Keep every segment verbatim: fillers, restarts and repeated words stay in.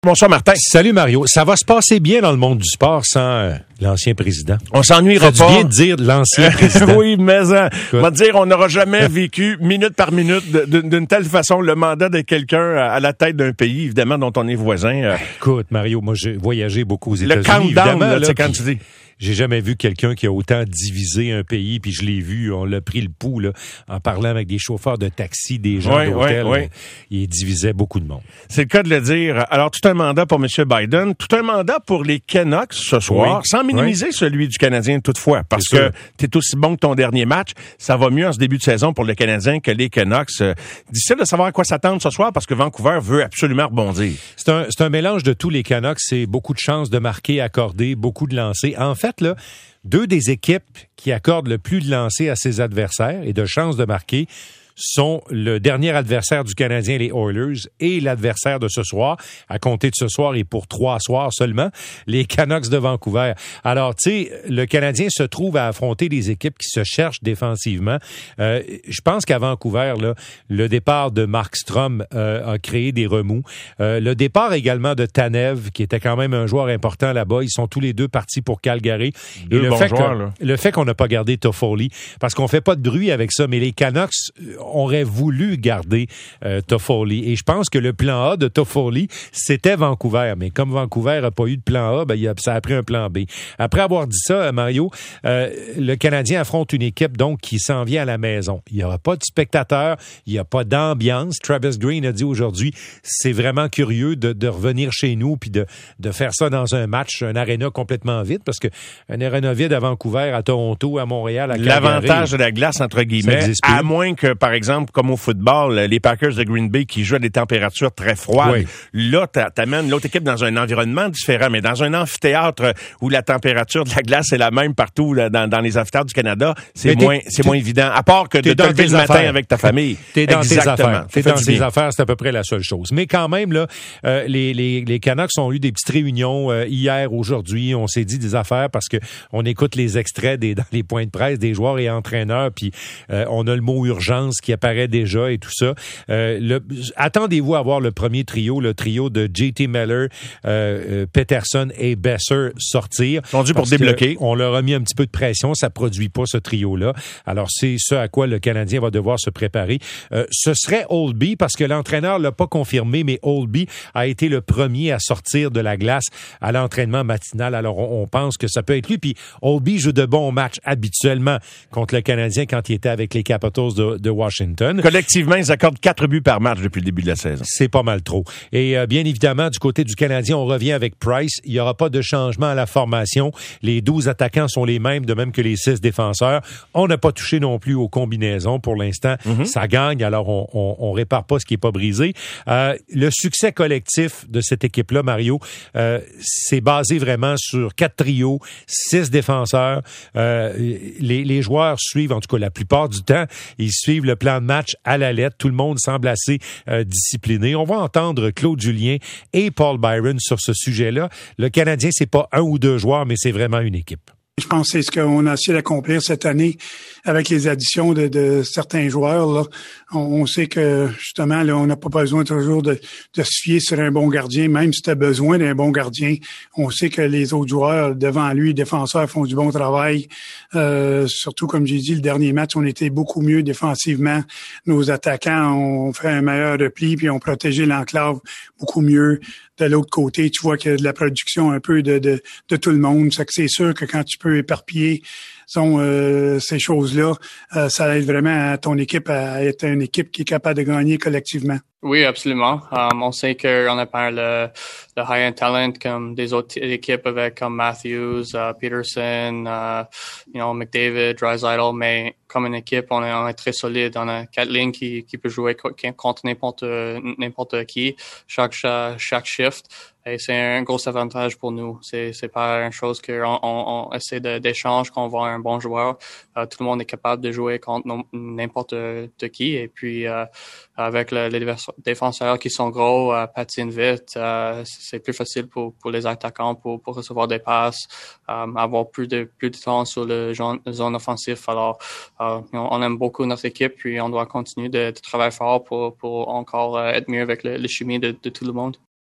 Bonsoir Martin. Salut Mario. Ça va se passer bien dans le monde du sport sans euh, l'ancien président. On s'ennuiera pas. pas. Tu viens de dire l'ancien président. Oui, mais hein, on va dire, on n'aura jamais vécu minute par minute de, de, d'une telle façon le mandat de quelqu'un à, à la tête d'un pays, évidemment, dont on est voisin. Euh. Écoute, Mario, moi j'ai voyagé beaucoup aux Le États-Unis. countdown, là, là, c'est quand tu dis. J'ai jamais vu quelqu'un qui a autant divisé un pays, puis je l'ai vu, on l'a pris le pouls, là, en parlant avec des chauffeurs de taxi, des gens oui, d'hôtel. Oui, oui. Il divisait beaucoup de monde. C'est le cas de le dire. Alors, tout un mandat pour M. Biden, tout un mandat pour les Canucks ce soir, oui, sans minimiser oui. celui du Canadien toutefois, parce c'est que tu es aussi bon que ton dernier match. Ça va mieux en ce début de saison pour le Canadien que les Canucks. Euh, difficile de savoir à quoi s'attendre ce soir, parce que Vancouver veut absolument rebondir. C'est un, c'est un mélange de tous les Canucks. C'est beaucoup de chances de marquer, accorder, beaucoup de lancers. En fait, là, deux des équipes qui accordent le plus de lancers à ses adversaires et de chances de marquer sont le dernier adversaire du Canadien, les Oilers, et l'adversaire de ce soir, à compter de ce soir et pour trois soirs seulement, les Canucks de Vancouver. Alors, tu sais, le Canadien se trouve à affronter des équipes qui se cherchent défensivement. Euh, je pense qu'à Vancouver, là, le départ de Markstrom euh, a créé des remous. Euh, le départ également de Tanev, qui était quand même un joueur important là-bas, ils sont tous les deux partis pour Calgary. Deux et le bons fait joueurs, que, là. Le fait qu'on n'a pas gardé Toffoli, parce qu'on fait pas de bruit avec ça, mais les Canucks aurait voulu garder euh, Toffoli. Et je pense que le plan A de Toffoli, c'était Vancouver. Mais comme Vancouver n'a pas eu de plan A, ben, il a, ça a pris un plan B. Après avoir dit ça, Mario, euh, le Canadien affronte une équipe donc qui s'en vient à la maison. Il n'y aura pas de spectateurs, il n'y a pas d'ambiance. Travis Green a dit aujourd'hui, c'est vraiment curieux de, de revenir chez nous puis de, de faire ça dans un match, un aréna complètement vide, parce que un aréna vide à Vancouver, à Toronto, à Montréal, à Calgary. L'avantage de la glace, entre guillemets, à moins que, par exemple, comme au football, les Packers de Green Bay qui jouent à des températures très froides. Oui. Là, t'amènes l'autre équipe dans un environnement différent, mais dans un amphithéâtre où la température de la glace est la même partout là, dans, dans les amphithéâtres du Canada, c'est moins c'est moins évident. À part que de te lever le matin avec ta famille. T'es dans Exactement. tes affaires. T'es dans tes affaires, c'est à peu près la seule chose. Mais quand même, là, euh, les, les, les Canucks ont eu des petites réunions euh, hier, aujourd'hui. On s'est dit des affaires parce que on écoute les extraits des, dans les points de presse des joueurs et entraîneurs, puis euh, on a le mot urgence qui apparaît déjà et tout ça. Euh, le, attendez-vous à voir le premier trio, le trio de J T Miller, euh, euh, Peterson et Besser sortir. Ils sont dû pour débloquer. On leur a mis un petit peu de pression, ça produit pas ce trio-là. Alors c'est ce à quoi le Canadien va devoir se préparer. Euh, ce serait Oldby, parce que l'entraîneur l'a pas confirmé, mais Oldby a été le premier à sortir de la glace à l'entraînement matinal. Alors on, on pense que ça peut être lui. Puis Oldby joue de bons matchs habituellement contre le Canadien quand il était avec les Capitals de, de Washington. Collectivement, ils accordent quatre buts par match depuis le début de la saison. C'est pas mal trop. Et euh, bien évidemment, du côté du Canadien, on revient avec Price. Il n'y aura pas de changement à la formation. Les douze attaquants sont les mêmes, de même que les six défenseurs. On n'a pas touché non plus aux combinaisons pour l'instant. Mm-hmm. Ça gagne, alors on, on, on répare pas ce qui est pas brisé. Euh, le succès collectif de cette équipe-là, Mario, euh, c'est basé vraiment sur quatre trios, six défenseurs. Euh, les, les joueurs suivent, en tout cas la plupart du temps, ils suivent le plan de match à la lettre. Tout le monde semble assez euh, discipliné. On va entendre Claude Julien et Paul Byron sur ce sujet-là. Le Canadien, c'est pas un ou deux joueurs, mais c'est vraiment une équipe. Je pense que c'est ce qu'on a essayé d'accomplir cette année avec les additions de, de certains joueurs. Là. On, on sait que, justement, là, on n'a pas besoin toujours de, de se fier sur un bon gardien. Même si tu as besoin d'un bon gardien, on sait que les autres joueurs devant lui, les défenseurs, font du bon travail. Euh, surtout, comme j'ai dit, le dernier match, on était beaucoup mieux défensivement. Nos attaquants ont fait un meilleur repli, puis ont protégé l'enclave beaucoup mieux. De l'autre côté, tu vois qu'il y a de la production un peu de, de, de tout le monde. C'est que c'est sûr que quand tu peux éparpiller sont, euh, ces choses-là, euh, ça aide vraiment à ton équipe à être une équipe qui est capable de gagner collectivement. Oui, absolument. Um, on sait qu'on a pas le, le high-end talent comme des autres équipes avec comme Matthews, uh, Peterson, uh, you know, McDavid, Draisaitl, mais comme une équipe, on est, on est très solide. On a quatre lignes qui, qui peut jouer contre n'importe, n'importe qui, chaque, chaque, chaque shift. Et c'est un gros avantage pour nous. C'est, c'est pas une chose qu'on on, on essaie de, d'échange, qu'on voit un bon joueur. Uh, tout le monde est capable de jouer contre no, n'importe de qui. Et puis, uh, avec le, les défenseurs qui sont gros, uh, patinent vite, uh, c'est plus facile pour, pour les attaquants pour, pour recevoir des passes, um, avoir plus de, plus de temps sur le zone, zone offensive. Alors, uh, on aime beaucoup notre équipe, puis on doit continuer de, de travailler fort pour, pour encore uh, être mieux avec le, le chimie de, de tout le monde.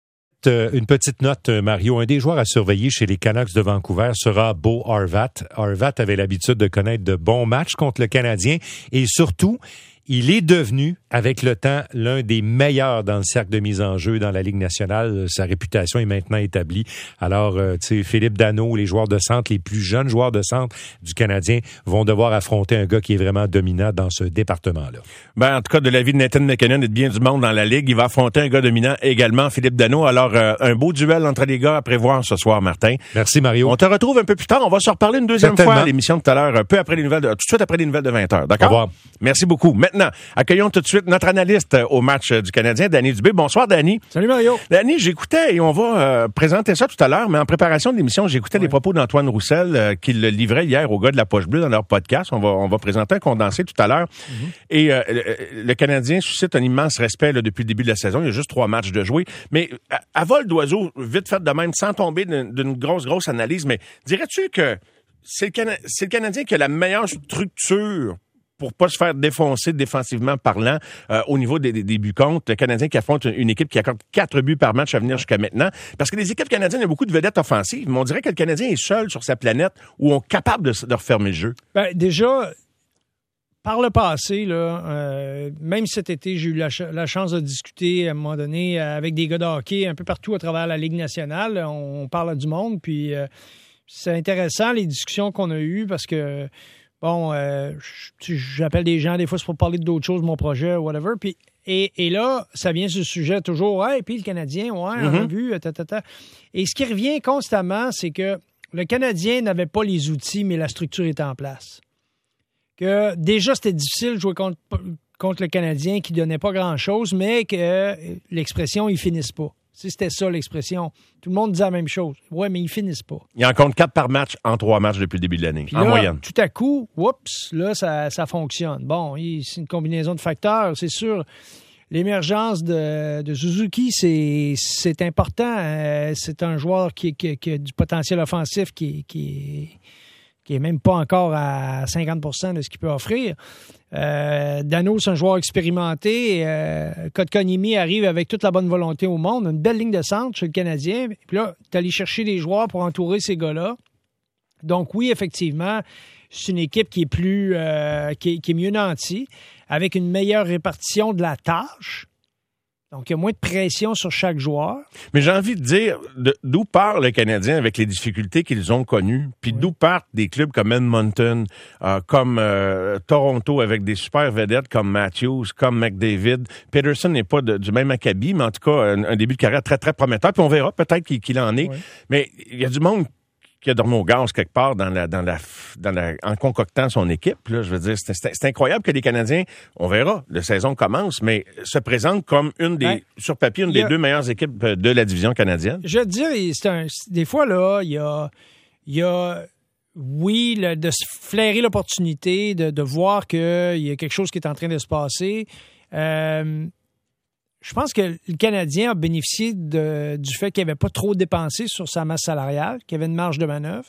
petite, euh, une petite note, Mario. Un des joueurs à surveiller chez les Canucks de Vancouver sera Bo Horvat. Horvat avait l'habitude de connaître de bons matchs contre le Canadien et surtout, il est devenu, avec le temps, l'un des meilleurs dans le cercle de mise en jeu dans la Ligue nationale. Sa réputation est maintenant établie. Alors, euh, tu sais, Philippe Danault, les joueurs de centre, les plus jeunes joueurs de centre du Canadien vont devoir affronter un gars qui est vraiment dominant dans ce département-là. Ben, en tout cas, de l'avis de Nathan McKinnon et de bien du monde dans la Ligue, il va affronter un gars dominant également, Philippe Danault. Alors, euh, un beau duel entre les gars à prévoir ce soir, Martin. Merci, Mario. On te retrouve un peu plus tard. On va se reparler une deuxième Certainement. fois à l'émission tout à l'heure, un peu après les nouvelles, de, tout de suite après les nouvelles de vingt heures. D'accord? Au revoir. Merci beaucoup. Maintenant, accueillons tout de suite notre analyste au match du Canadien, Danny Dubé. Bonsoir, Danny. Salut, Mario. Danny, j'écoutais, et on va euh, présenter ça tout à l'heure, mais en préparation de l'émission, j'écoutais ouais. les propos d'Antoine Roussel euh, qu'il livrait hier aux gars de la Poche Bleue dans leur podcast. On va, on va présenter un condensé tout à l'heure. Mm-hmm. Et euh, le, le Canadien suscite un immense respect là, depuis le début de la saison. Il y a juste trois matchs de jouer. Mais à, à vol d'oiseau, vite fait de même, sans tomber d'une, d'une grosse, grosse analyse, mais dirais-tu que c'est le, Cana- c'est le Canadien qui a la meilleure structure pour pas se faire défoncer défensivement parlant euh, au niveau des, des, des buts contre. Le Canadien qui affronte une, une équipe qui accorde quatre buts par match à venir jusqu'à maintenant. Parce que les équipes canadiennes, il y a beaucoup de vedettes offensives, mais on dirait que le Canadien est seul sur sa planète où on est capable de, de refermer le jeu. Ben, déjà, par le passé, là, euh, même cet été, j'ai eu la, ch- la chance de discuter à un moment donné avec des gars de hockey un peu partout à travers la Ligue nationale. On, on parle du monde, puis euh, c'est intéressant les discussions qu'on a eues parce que Bon, euh, j'appelle des gens, des fois, c'est pour parler d'autres choses, mon projet, whatever. Puis, et, et là, ça vient sur le sujet toujours, « Hey, puis le Canadien, ouais, mm-hmm. on a vu, ta, ta, ta. » Et ce qui revient constamment, c'est que le Canadien n'avait pas les outils, mais la structure était en place. Que déjà, c'était difficile de jouer contre, contre le Canadien qui donnait pas grand-chose, mais que l'expression « ils finissent pas ». Si c'était ça l'expression. Tout le monde disait la même chose. Ouais, mais ils finissent pas. Il en compte quatre par match en trois matchs depuis le début de l'année, puis en là, moyenne. Tout à coup, oups, là, ça, ça fonctionne. Bon, c'est une combinaison de facteurs, c'est sûr. L'émergence de, de Suzuki, c'est, c'est important. Euh, c'est un joueur qui, qui, qui a du potentiel offensif qui, qui, qui est même pas encore à cinquante pour cent de ce qu'il peut offrir. Euh, Danault, c'est un joueur expérimenté. Euh, Kotkaniemi arrive avec toute la bonne volonté au monde. Une belle ligne de centre chez le Canadien. Puis là, tu es allé chercher des joueurs pour entourer ces gars-là. Donc oui, effectivement, c'est une équipe qui est plus, euh, qui est, qui est mieux nantie, avec une meilleure répartition de la tâche. Donc, il y a moins de pression sur chaque joueur. Mais j'ai envie de dire, de, d'où part le Canadien avec les difficultés qu'ils ont connues, puis oui. d'où partent des clubs comme Edmonton, euh, comme euh, Toronto avec des super vedettes comme Matthews, comme McDavid. Peterson n'est pas de, du même acabit, mais en tout cas, un, un début de carrière très, très prometteur. Puis on verra peut-être qu'il, qu'il en est. Oui. Mais il y a du monde qui a dormi au gaz quelque part dans la, dans la, dans la, en concoctant son équipe. Là, je veux dire, c'est, c'est, c'est incroyable que les Canadiens, on verra, la saison commence, mais se présentent comme une des, ouais. sur papier, une des a, deux meilleures équipes de la division canadienne. Je veux dire, c'est un, des fois, là, il y a, il y a, oui, le, de se flairer l'opportunité, de, de voir qu'il y a quelque chose qui est en train de se passer. Euh, Je pense que le Canadien a bénéficié de, du fait qu'il n'avait pas trop dépensé sur sa masse salariale, qu'il avait une marge de manœuvre.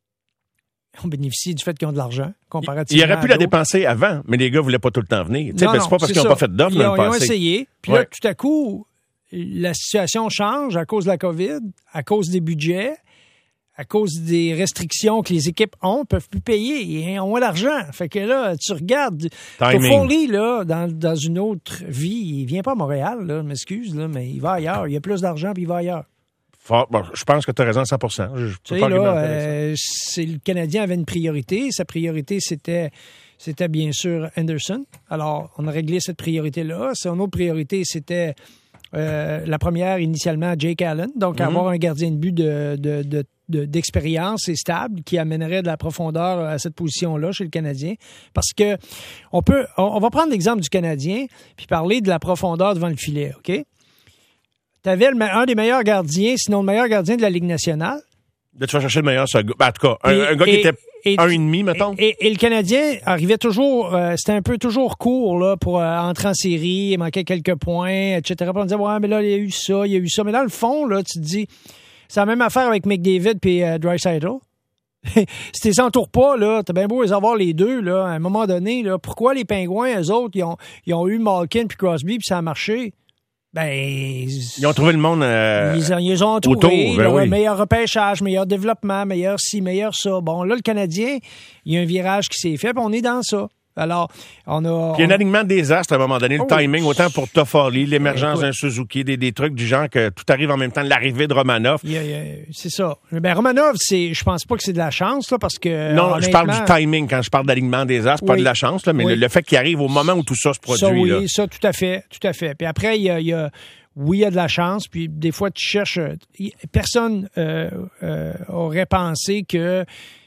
On bénéficie du fait qu'ils ont de l'argent, comparativement. Il aurait pu la dépenser avant, mais les gars ne voulaient pas tout le temps venir. Non, non, c'est pas parce c'est qu'ils n'ont pas fait d'offre dans le passé. Ils ont essayé. Puis ouais. là, tout à coup, la situation change à cause de la COVID, à cause des budgets, à cause des restrictions que les équipes ont, peuvent plus payer. Ils ont l'argent. Fait que là, tu regardes. Toffoli, là, dans, dans une autre vie, il vient pas à Montréal, là, m'excuse, là, mais il va ailleurs. Il a plus d'argent, puis il va ailleurs. Fort, bon, je pense que tu as raison à cent pour cent. Je, tu sais, là, euh, c'est, le Canadien avait une priorité. Sa priorité, c'était, c'était bien sûr Anderson. Alors, on a réglé cette priorité-là. Son autre priorité, c'était euh, la première, initialement, Jake Allen. Donc, mm-hmm. avoir un gardien de but de, de, de De, d'expérience et stable qui amènerait de la profondeur à cette position-là chez le Canadien. Parce que on peut, on, on va prendre l'exemple du Canadien puis parler de la profondeur devant le filet, OK? Tu avais un des meilleurs gardiens, sinon le meilleur gardien de la Ligue nationale. Là, tu vas chercher le meilleur, ça, ben, en tout cas, un, et, un gars et, qui était et, un et demi, mettons. Et, et, et le Canadien arrivait toujours, euh, c'était un peu toujours court là, pour euh, entrer en série, il manquait quelques points, et cetera. Puis on disait, ouais, mais là, il y a eu ça, il y a eu ça. Mais dans le fond, là, tu te dis, c'est la même affaire avec McDavid et euh, Draisaitl. Si tu s'entoures pas, là, t'as bien beau les avoir les deux, là, à un moment donné, là, pourquoi les Pingouins, eux autres, ils ont, ils ont eu Malkin puis Crosby puis ça a marché? Ben, ils ont trouvé le monde euh, ils, ils ont trouvé autour, ben là, oui. meilleur repêchage, meilleur développement, meilleur ci, meilleur ça. Bon, là, le Canadien, il y a un virage qui s'est fait, puis on est dans ça. Alors, on a... Puis il y a un alignement des astres à un moment donné, le oh, timing, autant pour Toffoli, l'émergence ouais. d'un Suzuki, des, des trucs du genre que tout arrive en même temps, l'arrivée de Romanov. Yeah, yeah, c'est ça. Ben, Romanov, c'est, je pense pas que c'est de la chance, là, parce que... Non, honnêtement... je parle du timing quand je parle d'alignement des astres, pas oui. de la chance, là, mais oui. le, le fait qu'il arrive au moment où tout ça se produit. Ça, oui, là. ça, tout à fait, tout à fait. Puis après, il y a... Il y a oui, il y a de la chance, puis des fois, tu cherches... Personne euh, euh, aurait pensé que,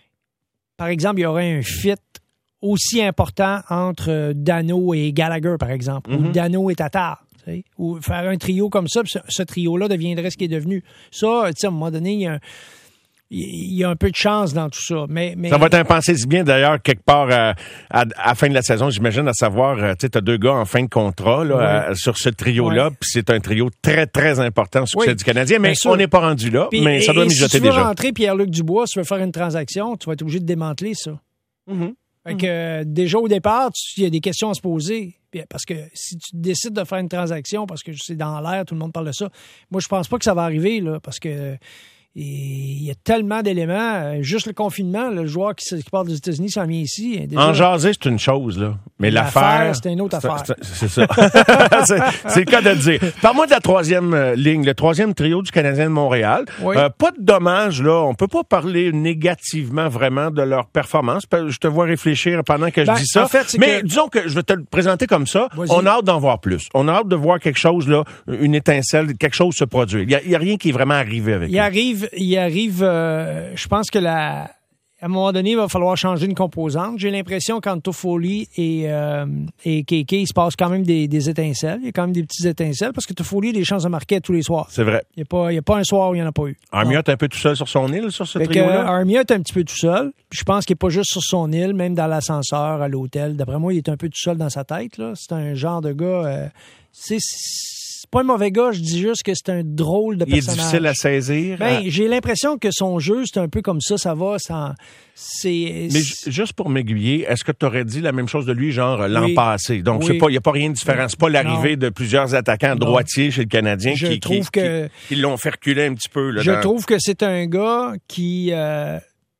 par exemple, il y aurait un fit aussi important entre Dano et Gallagher, par exemple, mm-hmm. où Dano est à tard. Ou faire un trio comme ça, puis ce, ce trio-là deviendrait ce qui est devenu. Ça, tu sais, à un moment donné, il y a un... Il y a un peu de chance dans tout ça. Mais, mais... Ça va être pensez-y bien, d'ailleurs, quelque part euh, à, à la fin de la saison, j'imagine, à savoir, euh, tu sais, t'as deux gars en fin de contrat là, oui. euh, sur ce trio-là, oui. puis c'est un trio très, très important au succès oui. du Canadien, mais on n'est pas rendu là, puis, mais ça doit mijoter déjà. Si tu veux rentrer Pierre-Luc Dubois, si tu veux faire une transaction, tu vas être obligé de démanteler ça. Mm-hmm. Fait que, euh, déjà au départ, il y a des questions à se poser. Parce que si tu décides de faire une transaction, parce que c'est dans l'air, tout le monde parle de ça, moi, je pense pas que ça va arriver, là, parce que il y a tellement d'éléments. Juste le confinement, là, le joueur qui, qui part des États-Unis s'en vient ici. Déjà, en jaser, c'est une chose, là. Mais l'affaire... l'affaire c'est une autre c'est, affaire. C'est, c'est ça. c'est, c'est le cas de le dire. Parle-moi de la troisième euh, ligne, le troisième trio du Canadien de Montréal. Oui. Euh, pas de dommage, là. On peut pas parler négativement vraiment de leur performance. Je te vois réfléchir pendant que je ben, dis ça. En fait, mais que... disons que je vais te le présenter comme ça. Vas-y. On a hâte d'en voir plus. On a hâte de voir quelque chose, là, une étincelle, quelque chose se produire. Il y a, il y a rien qui est vraiment arrivé avec Il lui. arrive, il arrive, euh, je pense que la... À un moment donné, il va falloir changer une composante. J'ai l'impression qu'entre Toffoli et, euh, et Kéké, il se passe quand même des, des étincelles. Il y a quand même des petites étincelles parce que Toffoli a des chances de marquer tous les soirs. C'est vrai. Il n'y a pas, il y a pas un soir où il n'y en a pas eu. Armia est un peu tout seul sur son île, sur ce fait trio-là? Que, Armia est un petit peu tout seul. Puis je pense qu'il n'est pas juste sur son île, même dans l'ascenseur, à l'hôtel. D'après moi, il est un peu tout seul dans sa tête. Là. C'est un genre de gars... Euh, c'est... C'est pas un mauvais gars, je dis juste que c'est un drôle de personnage. Il est difficile à saisir. Ben, à... j'ai l'impression que son jeu, c'est un peu comme ça, ça va, sans... c'est... Mais j- juste pour m'aiguiller, est-ce que tu aurais dit la même chose de lui, genre l'an oui. passé? Donc, oui. c'est pas, il n'y a pas rien de différent. C'est pas l'arrivée non. de plusieurs attaquants droitiers chez le Canadien je qui, trouve qui, que... qui, qui l'ont fait reculer un petit peu. Là, je dans... trouve que c'est un gars qui... Euh...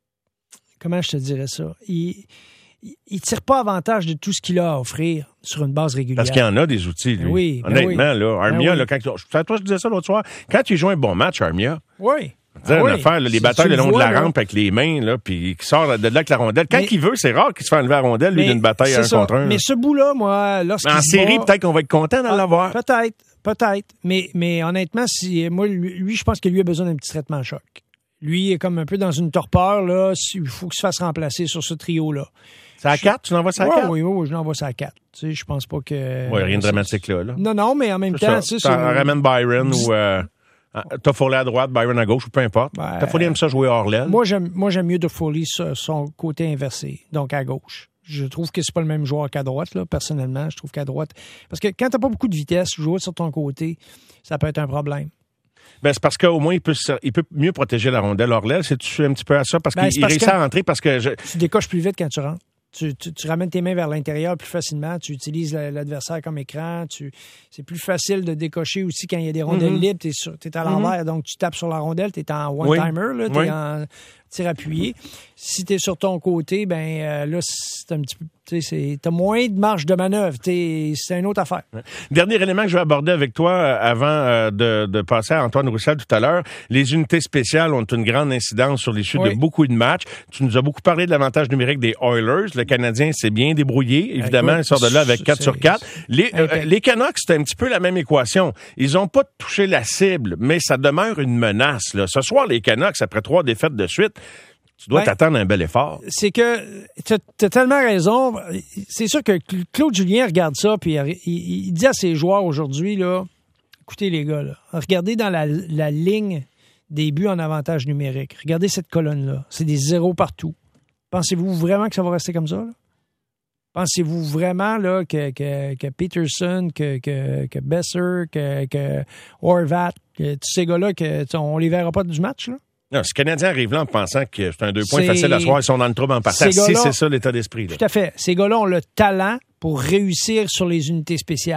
Comment je te dirais ça? Il... il tire pas avantage de tout ce qu'il a à offrir sur une base régulière. Parce qu'il y en a des outils, lui. Oui, ben honnêtement, oui. là, Armia, ben là, quand, toi, je disais ça l'autre soir, quand tu joues un bon match, Armia, oui. Ah oui. une affaire, là, les si batailles le long vois, de la là. rampe avec les mains, là, puis qui sort de là avec la rondelle. Quand mais, il veut, c'est rare qu'il se fait enlever la rondelle, lui, d'une bataille à un ça. contre un. Mais là. ce bout-là, moi, lorsqu'il en série, bat, peut-être qu'on va être content d'en ah, l'avoir. Peut-être, peut-être. Mais, mais honnêtement, si moi, lui, lui, je pense que lui a besoin d'un petit traitement choc. Lui, il est comme un peu dans une torpeur, là. Il faut qu'il se fasse remplacer sur ce trio-là. C'est à quatre? Tu l'envoies ça à ouais, quatre? Oui, oui, je l'envoie ça à quatre. Tu sais, je pense pas que... Oui, rien de dramatique là. là. Non, non, mais en même temps... Ça. Tu sais, ça ramène Byron ou... Euh, Toffoli à droite, Byron à gauche, ou peu importe. Ben, Toffoli aime ça jouer hors l'aile. Moi, j'aime, moi, j'aime mieux Toffoli sur son côté inversé, donc à gauche. Je trouve que c'est pas le même joueur qu'à droite, là, personnellement. Je trouve qu'à droite... Parce que quand t'as pas beaucoup de vitesse, jouer sur ton côté, ça peut être un problème. Ben, c'est parce qu'au moins, il peut, il peut mieux protéger la rondelle hors l'aile. C'est-tu un petit peu à ça? Parce ben, qu'il parce réussit à rentrer parce que... Je... Tu décoches plus vite quand tu rentres. Tu, tu, tu ramènes tes mains vers l'intérieur plus facilement. Tu utilises l'adversaire comme écran. Tu, c'est plus facile de décocher aussi quand il y a des rondelles mm-hmm. libres. Tu es à l'envers, mm-tu donc tu tapes sur la rondelle. Tu es en one-timer, oui. tu es oui. en tir appuyé. Si tu es sur ton côté, ben euh, là, c'est un petit peu... Tu as moins de marge de manœuvre. T'es, c'est une autre affaire. Dernier élément que je vais aborder avec toi euh, avant euh, de, de passer à Antoine Roussel tout à l'heure. Les unités spéciales ont une grande incidence sur l'issue oui. de beaucoup de matchs. Tu nous as beaucoup parlé de l'avantage numérique des Oilers. Le Canadien s'est bien débrouillé. Évidemment, Écoute, il sort de là avec quatre sur quatre. Les, euh, les Canucks, c'est un petit peu la même équation. Ils n'ont pas touché la cible, mais ça demeure une menace. Là. Ce soir, les Canucks, après trois défaites de suite, tu dois ben, t'attendre à un bel effort. C'est que tu as tellement raison. C'est sûr que Claude Julien regarde ça puis il, il dit à ses joueurs aujourd'hui, là, écoutez les gars, là, regardez dans la, la ligne des buts en avantage numérique. Regardez cette colonne-là. C'est des zéros partout. Pensez-vous vraiment que ça va rester comme ça? Là? Pensez-vous vraiment là, que, que, que Peterson, que, que, que Besser, que, que Horvat, que tous ces gars-là, que, on les verra pas du match, là? Non, ce Canadien arrive là en pensant que c'est un deux points c'est... facile à soir, ils sont dans le trouble en partant. Si c'est ça l'état d'esprit. Là. Tout à fait. Ces gars-là ont le talent pour réussir sur les unités spéciales.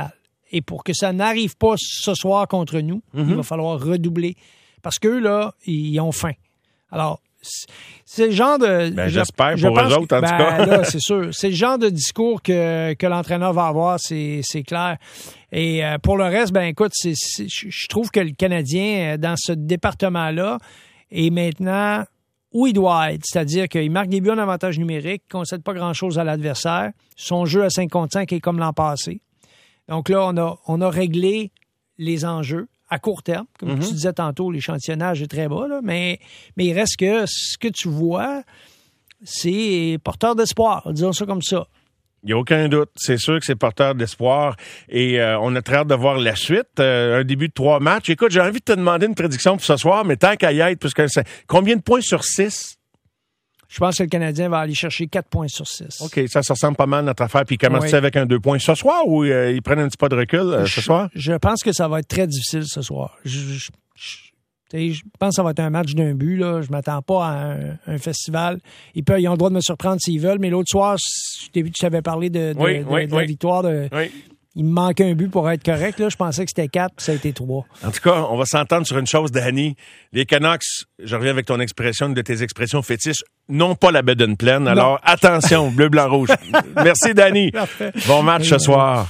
Et pour que ça n'arrive pas ce soir contre nous, mm-hmm. il va falloir redoubler. Parce qu'eux, là, ils ont faim. Alors, c'est le genre de... Ben, j'espère je, pour eux autres, en ben, tout cas. Là, c'est sûr. C'est le genre de discours que, que l'entraîneur va avoir, c'est, c'est clair. Et euh, pour le reste, ben écoute, c'est, c'est, je trouve que le Canadien, dans ce département-là, est maintenant où il doit être. C'est-à-dire qu'il marque des buts en avantage numérique, ne concède pas grand-chose à l'adversaire. Son jeu à cinq contre cinq est comme l'an passé. Donc là, on a, on a réglé les enjeux à court terme. Comme mm-hmm. tu disais tantôt, l'échantillonnage est très bas, là, mais, mais il reste que ce que tu vois, c'est porteur d'espoir, disons ça comme ça. Il n'y a aucun doute. C'est sûr que c'est porteur d'espoir. Et euh, on a très hâte de voir la suite. Euh, un début de trois matchs. Écoute, j'ai envie de te demander une prédiction pour ce soir, mais tant qu'à y être, puisque c'est... combien de points sur six? Je pense que le Canadien va aller chercher quatre points sur six. OK, ça, ça ressemble pas mal à notre affaire. Puis commence-tu oui. avec un deux points ce soir ou euh, ils prennent un petit pas de recul euh, ce je, soir? Je pense que ça va être très difficile ce soir. Je, je, je, je pense que ça va être un match d'un but. Là. Je m'attends pas à un, un festival. Ils, peuvent, ils ont le droit de me surprendre s'ils veulent, mais l'autre soir, je tu t'avais parlé de, de, oui, de, oui, de oui. la victoire de... Oui. Il me manquait un but pour être correct. Là. Je pensais que c'était quatre, puis ça a été trois. En tout cas, on va s'entendre sur une chose, Danny. Les Canucks, je reviens avec ton expression, une de tes expressions fétiches, n'ont pas la bedaine pleine. Alors, non. Attention, bleu, blanc, rouge. Merci, Danny. Bon match ce soir.